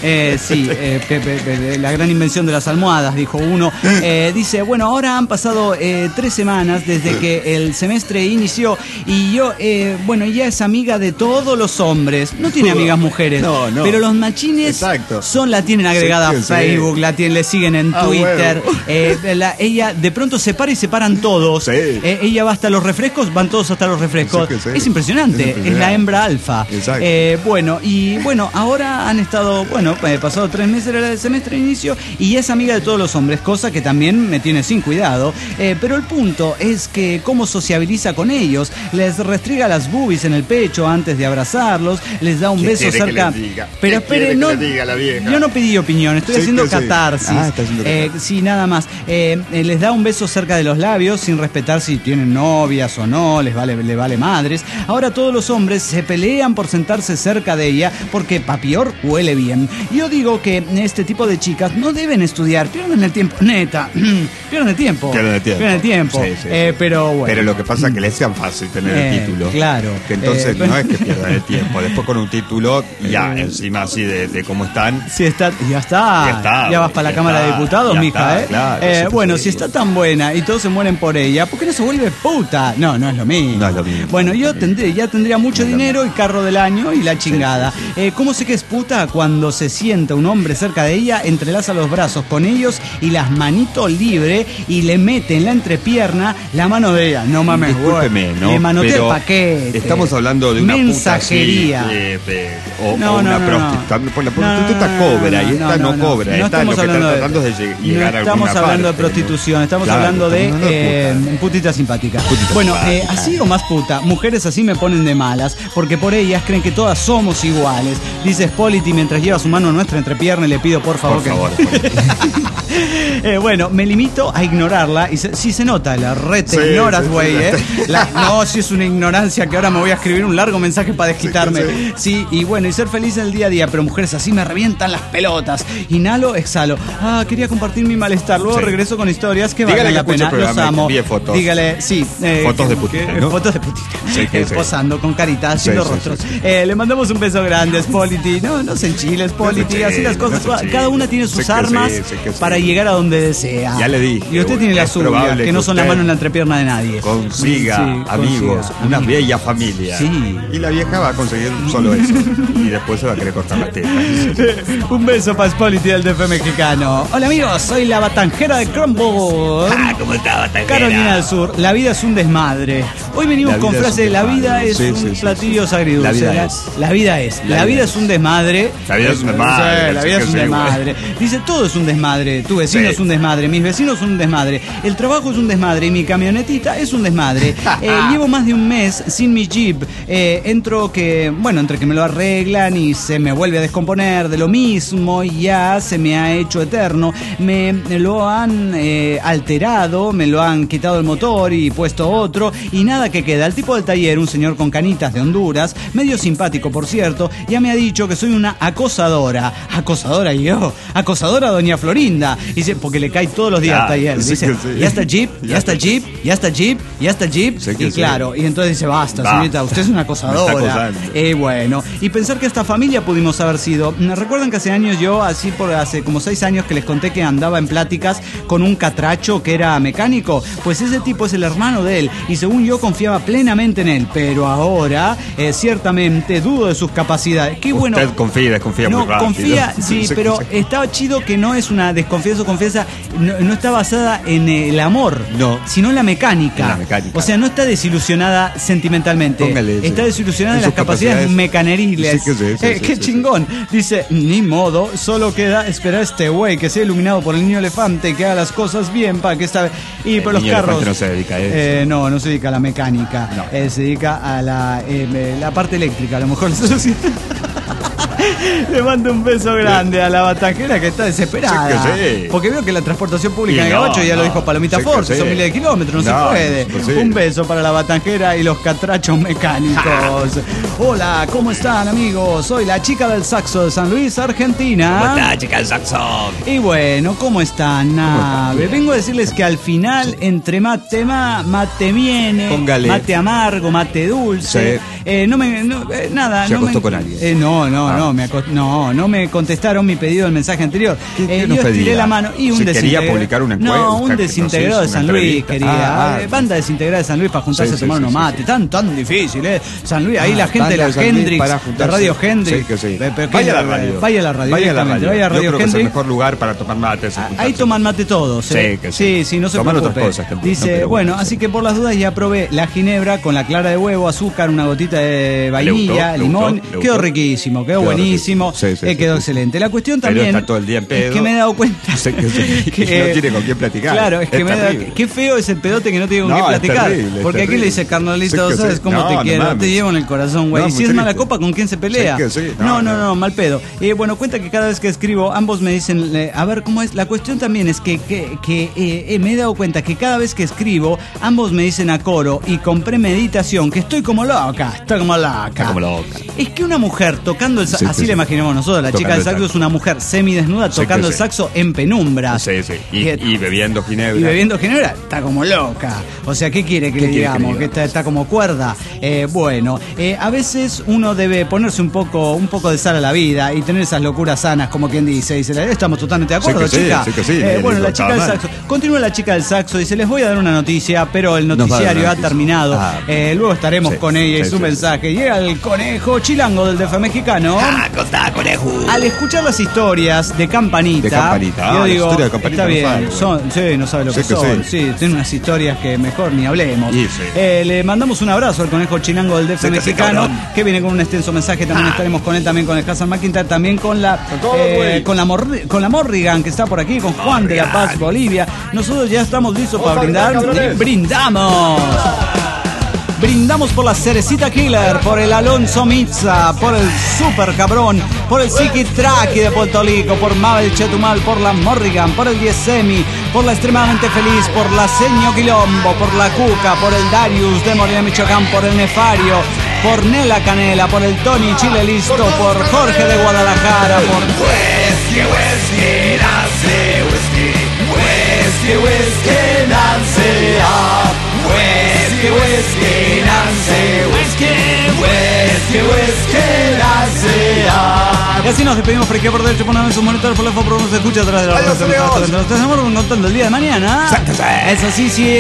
La gran invención de las almohadas, dijo uno. Dice, bueno, ahora han pasado 3 semanas desde que el semestre inició y yo, bueno, ella es amiga de todos los hombres. No tiene amigas mujeres, pero los machines la tienen agregada a Facebook, le siguen en Twitter. Bueno. Ella de pronto se para y se paran todos. Ella va hasta los refrescos, van todos hasta los refrescos. Es impresionante, es la hembra alfa. Bueno, ahora han estado, pasado 3 meses del semestre de inicio y es amiga de todos los hombres, cosa que también me tiene sin cuidado. Pero el punto es que cómo sociabiliza con ellos, les rastriega las boobies en el pecho antes de abrazarlos, les da un beso cerca. Pero espere, no, yo no pedí opinión, estoy haciendo catarsis. Sí, nada más. Les da un beso cerca de los labios sin respetar si tienen novias o no, le vale madres. Ahora todos los hombres se pelean por sentarse cerca de ella porque papior huele bien. Yo digo que este tipo de chicas no deben estudiar, pierden el tiempo, neta, pierden el tiempo. Sí. Pero bueno. Pero lo que pasa es que les sean fácil tener el título. Claro. Que entonces no es que pierdan el tiempo. Después con un título, ya encima así de cómo están. Sí, ya está. Ya vas para la Cámara de Diputados, mija, Claro, bueno, si está tan buena y todos se mueren por ella, ¿por qué no se vuelve puta? No es lo mismo. Bueno, yo tendría mucho dinero y carro del año y la chingada. ¿Cómo sé que es puta? Cuando se sienta un hombre cerca de ella, entrelaza los brazos con ellos y las manitos libre y le mete en la entrepierna la mano de ella. No mames, discúlpeme, ¿no? Le manotea el paquete. Estamos hablando de una mensajería. Puta o una prostituta. La prostituta cobra y esta no cobra. Esta lo que está tratando es de llegar a alguna parte. Estamos hablando de prostitución, estamos hablando de putita simpática. Así o más puta, mujeres así me ponen de malas, porque por ellas creen que todas somos iguales. Dice Spolity mientras lleva su mano a nuestra entrepierna y le pido por favor. Bueno, me limito a ignorarla y sí se nota, la ignoras, güey, No, si es una ignorancia que ahora me voy a escribir un largo mensaje para desquitarme. Sí, y bueno, y ser feliz en el día a día, pero mujeres así me revientan las pelotas. Inhalo, exhalo. Quería compartir mi malestar, luego regreso con historias que valen la pena. Los amo. Dígale, sí. Fotos de putita, ¿no? Fotos de putita. Posando con caritas, haciendo rostros. Le mandamos un beso grande, Spolity. No se enchile, Spolity, así las cosas. Cada una tiene sus armas para llegar a donde desea. Ya le dije. Y usted tiene la suya, que no son la mano en la entrepierna de nadie. Consiga amigos, una bella familia. Sí. Y la vieja va a conseguir solo eso. Y después se va a querer cortar la teta. Un beso para Spolity del DF mexicano. Hola amigos, soy la Batanjera de Crumble. ¿Cómo está, Batanjera? Carolina del Sur. La vida es un desmadre. Hoy venimos con frase: la vida es un platillo agridulce. La vida es un desmadre. La vida es un desmadre. La vida es un desmadre. Dice, todo es un desmadre. Tu vecino es un desmadre, mis vecinos son un desmadre, el trabajo es un desmadre y mi camionetita es un desmadre. Llevo más de un mes sin mi Jeep. Entre que me lo arreglan y se me vuelve a descomponer de lo mismo y ya se me ha hecho eterno. Me lo han alterado, me lo han quitado el motor y puesto otro y nada que queda. El tipo del taller, un señor con canitas de Honduras, medio simpático por cierto, ya me ha dicho que soy una acosadora. ¿Acosadora yo? ¿Acosadora doña Florinda? Dice, porque le cae todos los días al taller. Dice, ya está el Jeep, ya está el Jeep, ya está el Jeep, ya está el Jeep. Y claro, y entonces dice, basta, señorita, usted es una acosadora. Bueno, y pensar que esta familia pudimos haber sido. ¿Recuerdan que hace años hace como 6 años que les conté que andaba en pláticas con un catracho que era mecánico? Pues ese tipo es el hermano de él y según yo confiaba plenamente en él, pero ahora ciertamente dudo de sus capacidades. Qué bueno. Usted desconfía muy rápido. Confía, sí, pero está chido que no es una desconfianza o confianza, no está basada en el amor, sino en la mecánica. O sea, no está desilusionada sentimentalmente. Está desilusionada en las capacidades mecaneriles. Qué chingón. Dice, ni modo, solo queda esperar a este güey que sea iluminado por el niño elefante y que haga las cosas bien para que esta. Y por los carros. No se dedica a eso. No se dedica a la mecánica. Se dedica a la parte eléctrica, a lo mejor. Le mando un beso grande a la Batanjera que está desesperada. Porque veo que la transportación pública en el Gabacho, ya lo dijo Palomita Force, son miles de kilómetros, no se puede. Un beso para la Batanjera y los catrachos mecánicos. Hola, ¿cómo están amigos? Soy la chica del saxo de San Luis, Argentina. ¿Cómo está, chica del saxo? Y bueno, ¿cómo están? Vengo a decirles que al final, entre mate viene, póngale. Mate amargo, mate dulce. Nada. ¿Se acostó con alguien? No me contestaron mi pedido del mensaje anterior. Yo estiré la mano y un quería publicar una encuesta. No, un desintegrado de San Luis quería. Banda desintegrada de San Luis para juntarse a tomar unos mates. Tan difícil, San Luis, ahí la gente gente de la Hendrix, de Radio Hendrix. Sí. Vaya a la radio. Vaya a la radio. Vaya a la radio. Vaya a Radio Yo creo que Hendrix. es el mejor lugar para tomar mate. Ahí toman mate todos. Sí, no se toman preocupe. otras cosas. Dice, no, bueno, así que por las dudas ya probé la ginebra con la clara de huevo, azúcar, una gotita de vainilla, limón. Quedó riquísimo, quedó buenísimo. Quedó excelente. La cuestión también está todo el día en pedo. es que me he dado cuenta que no tiene con quién platicar. Claro, es que me da, qué feo es el pedote que no tiene con quién platicar. Porque aquí le dice, carnalito, ¿sabes cómo te quiero? Te llevo en el corazón, güey. Si es mala copa, ¿con quién se pelea? No, mal pedo. Bueno, cuenta que cada vez que escribo, ambos me dicen, a ver cómo es. La cuestión también es que me he dado cuenta que cada vez que escribo, ambos me dicen a coro y con premeditación que estoy como loca. Es que una mujer tocando el saxo, así le imaginamos nosotros, la chica del saxo es una mujer semidesnuda tocando el saxo en penumbra. Y bebiendo ginebra. Y bebiendo ginebra, está como loca. O sea, ¿qué quiere que le digamos? Que está como cuerda. A veces uno debe ponerse un poco de sal a la vida y tener esas locuras sanas, como quien dice. Estamos totalmente de acuerdo, chica. La chica del saxo. Continúa la chica del saxo, dice, les voy a dar una noticia, pero el noticiario ha terminado. Luego estaremos con ella y su mensaje. Llega el conejo chilango del DF mexicano. Conejo. Al escuchar las historias de Campanita, yo digo, historia de Campanita, está bien, no no sabe lo que son. Tiene unas historias que mejor ni hablemos. Le mandamos un abrazo al conejo chilango del DF mexicano, que viene con un extenso mensaje. También estaremos con él, también con el Hassan McIntyre, también con la Morrigan, que está por aquí, con Juan de La Paz, Bolivia. Nosotros ya estamos listos para brindar. ¡Brindamos! Brindamos por la Cerecita Killer, por el Alonso Mitza, por el Super Cabrón, por el Siki Traki de Puerto Rico, por Mabel Chetumal, por la Morrigan, por el Yesemi, por la Extremadamente Feliz, por la Seño Quilombo, por la Cuca, por el Darius de Molina, Michoacán, por el Nefario, por Nela Canela, por el Tony Chile Listo, por Jorge de Guadalajara, por Whisky, Nancy, y así nos despedimos por aquí por derecho, ponemos un monitor por la favor, nos escucha atrás de la radio. Nos estamos contando el día de mañana. Eso sí,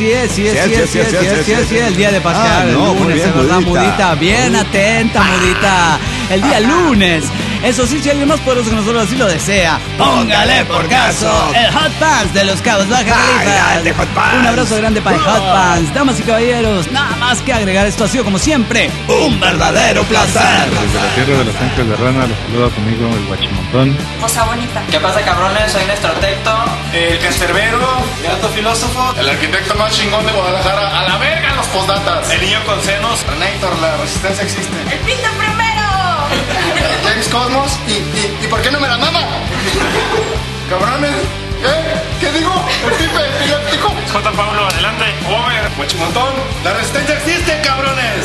el día de Pascal, el lunes, es verdad, Mudita, bien atenta, Mudita. El día lunes. Eso sí, si alguien más poderoso que nosotros así lo desea, póngale por caso el Hot Pants de los Cabos Baja California. Un abrazo grande para el Hot Pants. Damas y caballeros, nada más que agregar, esto ha sido como siempre un verdadero placer. Desde la tierra de los ángeles de rana, los saluda conmigo el Guachimontón. Cosa bonita. ¿Qué pasa, cabrones? Soy Néstor Tecto, el cancerbero, el alto filósofo, el arquitecto más chingón de Guadalajara. A la verga los postdatas. El niño con senos. Renator, la resistencia existe. El pinto primero. James Cosmos y ¿por qué no me la mama? Cabrones, ¿qué digo? El pipe epiléptico. J. Pablo, adelante. Over, Guachimontón. La resistencia existe, cabrones.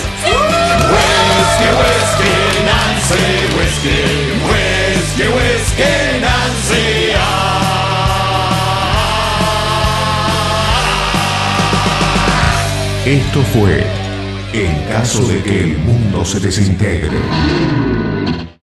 Whiskey, Nancy. Esto fue En caso de que el mundo se desintegre.